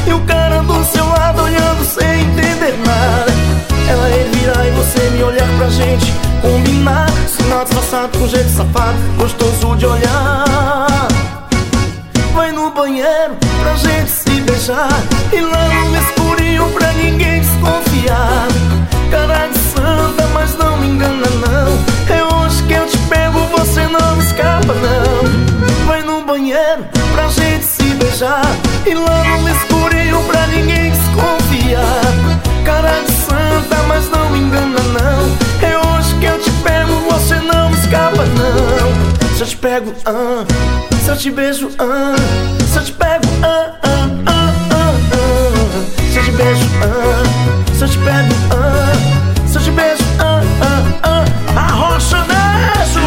e o cara do seu lado olhando sem entender nada. Ela ele virar e você me olhar pra gente combinar. Sinal disfarçado com jeito safado, gostoso de olhar. Vai no banheiro pra gente se beijar, e lá no escurinho pra ninguém desconfiar. Cara de santa, mas não me engana não. É hoje que eu te pego, você não me escapa não. Vai no banheiro pra gente se beijar, e lá no escurinho pra ninguém desconfiar. Cara de santa, mas não me engana não. É hoje que eu te pego, você não me escapa não. Se eu te pego, se eu te beijo, se eu te pego, se eu te beijo, se eu te pego, se eu te beijo, Arrocha Nejo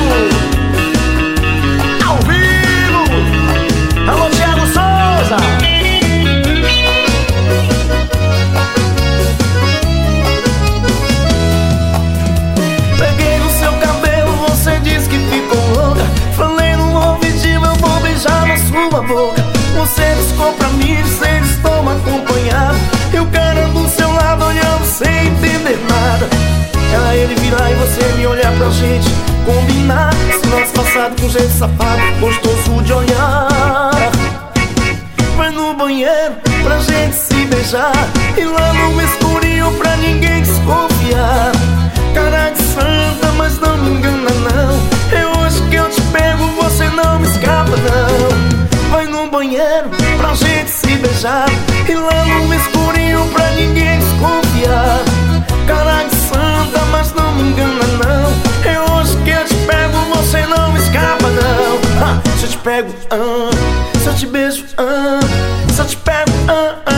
ao vivo. Alô, Thiago Souza. Peguei no seu cabelo, você disse que ficou louca. Falei no ouvidinho, eu vou beijar na sua boca. Você discou pra mim, dizendo estou acompanhado, e o cara do seu lado olhando sem entender nada. Ela ele virar e você me olhar pra gente combinar. Sinal disfarçado com jeito safado, gostoso de olhar. Vai no banheiro pra gente se beijar, e lá no escurinho pra ninguém desconfiar. Cara de santa, mas não me engana não. É hoje que eu te pego, você não me escapa não. Vai no banheiro pra gente se beijar, e lá no escurinho pra ninguém desconfiar. Cara de santa, mas não me engana não. É hoje que eu te pego, você não me escapa não. Se eu te pego, se eu te beijo, se eu te pego,